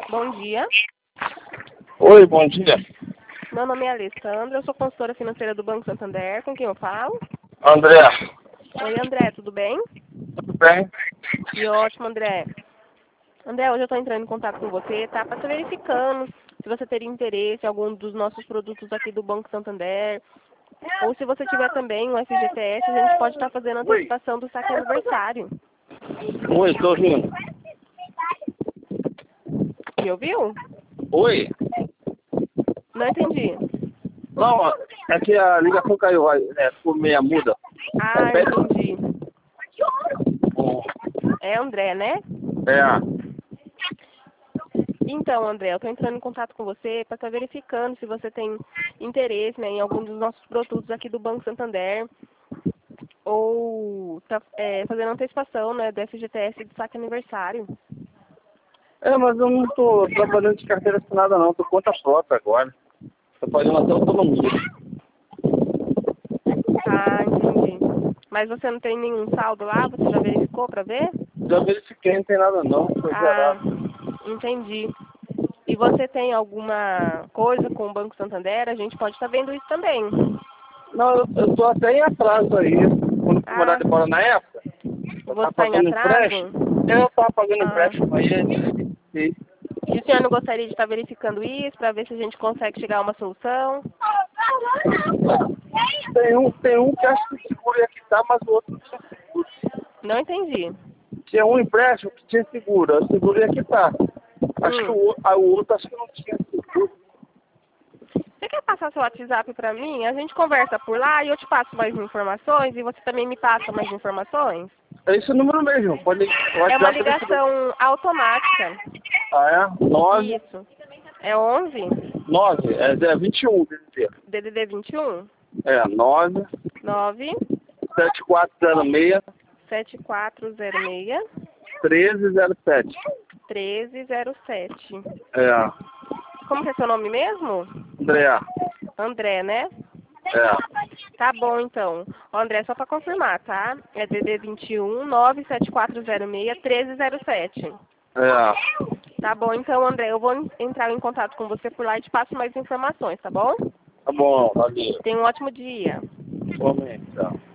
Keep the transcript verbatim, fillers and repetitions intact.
Bom dia. Oi, bom dia. Meu nome é Alessandra, eu sou consultora financeira do Banco Santander. Com quem eu falo? André, Oi, André, tudo bem? tudo bem? Que ótimo, André. André, hoje eu estou entrando em contato com você, tá? Para estar verificando se você teria interesse em algum dos nossos produtos aqui do Banco Santander. Ou se você tiver também um F G T S, a gente pode estar fazendo a Oi. antecipação do saque aniversário. Oi, tô ouvindo. Me ouviu? Oi? Não entendi. Não, é que a ligação caiu, vai, é, ficou meia muda. Ah, Repete? entendi. É André, né? É, Então, André, eu estou entrando em contato com você para estar verificando se você tem interesse, né, em algum dos nossos produtos aqui do Banco Santander ou está fazendo antecipação, né, do F G T S do saque aniversário. é, mas eu não tô trabalhando de carteira assinada não, tô conta própria agora. Tô fazendo até autonomia. Ah, entendi. Mas você não tem nenhum saldo lá? Você já verificou para ver? Já verifiquei, não tem nada não, foi Ah, zerado. entendi. E você tem alguma coisa com o Banco Santander? A gente pode estar vendo isso também. Não, eu, eu tô até em atraso aí. Quando fui morar Ah, de fora na época, eu você tava está em pagando atraso? empréstimo. Eu tava pagando Ah. empréstimo aí, e E o senhor não gostaria de estar verificando isso para ver se a gente consegue chegar a uma solução? tem um, tem um que acho que o seguro ia quitar, mas o outro não tinha seguro. Não entendi. Tinha um empréstimo que tinha seguro, o seguro ia quitar. Acho que Hum. o, a, o outro acho que não tinha seguro. Você quer passar seu WhatsApp para mim? A gente conversa por lá e eu te passo mais informações e você também me passa mais informações? É esse o número mesmo, pode o É uma WhatsApp desse número. ligação automática. Ah, é? nove, Isso. É onze, nove, é, é vinte e um, quer dizer. D D D vinte e um, É, nove, nove sete quatro zero seis, sete quatro zero seis, treze zero sete. treze zero sete. É, Como que é seu nome mesmo? André, André, né? é, Tá bom, então. Ó, André, só para confirmar, tá? É D D vinte e um, nove sete quatro zero seis, treze zero sete. é. Tá bom, então, André, eu vou en- entrar em contato com você por lá e te passo mais informações, tá bom? Tá bom, valeu. Tenha um ótimo dia. Igualmente, tchau.